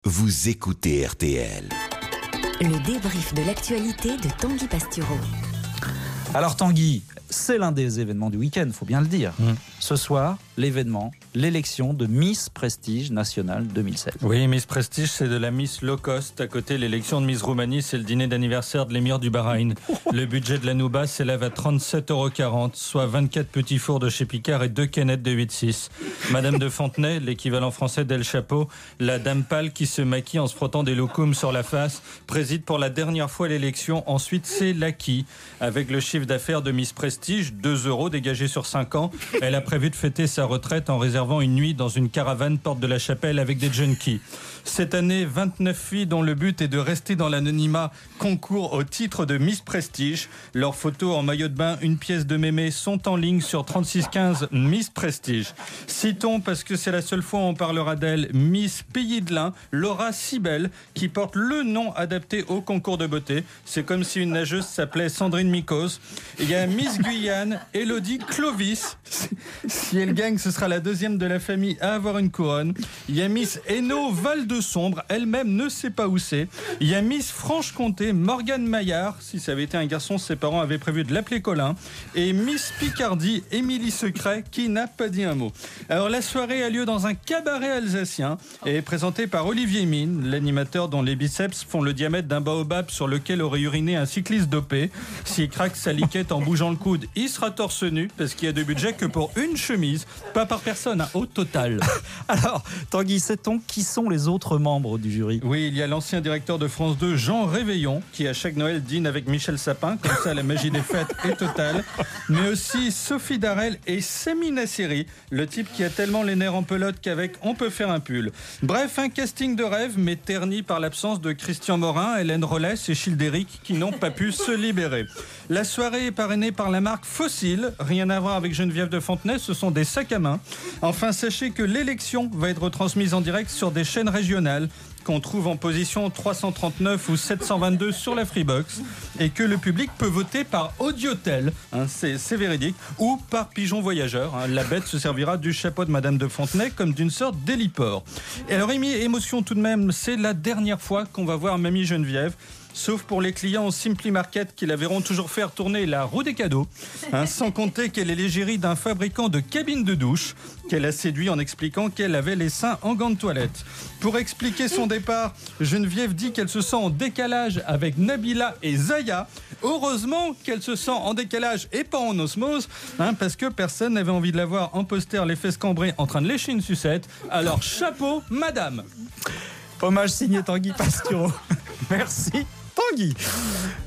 Vous écoutez RTL. Le débrief de l'actualité de Tanguy Pastureau. Alors Tanguy, c'est l'un des événements du week-end, faut bien le dire. Ce soir, l'événement, l'élection de Miss Prestige Nationale 2016. Oui, Miss Prestige, c'est de la Miss Low Cost. À côté, l'élection de Miss Roumanie, c'est le dîner d'anniversaire de l'émir du Bahreïn. Le budget de la Nouba s'élève à 37,40 €, soit 24 petits fours de chez Picard et 2 canettes de 8,6. Madame de Fontenay, l'équivalent français d'El Chapeau, la dame pâle qui se maquille en se frottant des loukoums sur la face, préside pour la dernière fois l'élection. Ensuite, c'est l'acquis. Avec le chiffre d'affaires de Miss Prestige, 2 € dégagés sur 5 ans, elle a prévu de fêter sa retraite en réservant une nuit dans une caravane porte de la Chapelle avec des junkies. Cette année, 29 filles dont le but est de rester dans l'anonymat concourent au titre de Miss Prestige. Leurs photos en maillot de bain, une pièce de mémé sont en ligne sur 3615 Miss Prestige. Citons, parce que c'est la seule fois où on parlera d'elle, Miss Pays de l'Ain, Laura Cybelle, qui porte le nom adapté au concours de beauté. C'est comme si une nageuse s'appelait Sandrine Mikos. Il y a Miss Guyane, Elodie Clovis. Si elle gagne, ce sera la deuxième de la famille à avoir une couronne. Il y a Miss Hainaut Val de Sombre, elle-même ne sait pas où c'est. Il y a Miss Franche-Comté, Morgane Maillard. Si ça avait été un garçon, ses parents avaient prévu de l'appeler Colin. Et Miss Picardie, Émilie Secret, qui n'a pas dit un mot. Alors la soirée a lieu dans un cabaret alsacien et est présentée par Olivier Mine, l'animateur dont les biceps font le diamètre d'un baobab sur lequel aurait uriné un cycliste dopé. S'il craque sa liquette en bougeant le coude, il sera torse nu parce qu'il y a de budget que pour une chemise, pas par personne, au total. Alors, Tanguy, sait-on qui sont les autres membres du jury? Oui, il y a l'ancien directeur de France 2, Jean Réveillon, qui à chaque Noël dîne avec Michel Sapin, comme ça la magie des fêtes est totale. Mais aussi Sophie Darel et Sami Nasseri, le type qui a tellement les nerfs en pelote qu'avec on peut faire un pull. Bref, un casting de rêve, mais terni par l'absence de Christian Morin, Hélène Rollès et Childéric, qui n'ont pas pu se libérer. La soirée est parrainée par la marque Fossil, rien à voir avec Geneviève de Fontenay, ce sont des sacs à main. Enfin, sachez que l'élection va être retransmise en direct sur des chaînes régionales qu'on trouve en position 339 ou 722 sur la Freebox et que le public peut voter par audiotel, c'est véridique, ou par pigeon voyageur. La bête se servira du chapeau de Madame de Fontenay comme d'une sorte d'héliport. Et alors, émotion tout de même, c'est la dernière fois qu'on va voir Mamie Geneviève. Sauf pour les clients au Simply Market qui la verront toujours faire tourner la roue des cadeaux. Sans compter qu'elle est l'égérie d'un fabricant de cabines de douche qu'elle a séduit en expliquant qu'elle avait les seins en gants de toilette. Pour expliquer son départ, Geneviève dit qu'elle se sent en décalage avec Nabila et Zaya. Heureusement qu'elle se sent en décalage et pas en osmose, parce que personne n'avait envie de la voir en poster les fesses cambrées en train de lécher une sucette. Alors chapeau, madame. Hommage signé Tanguy Pastureau. Merci Tanguy.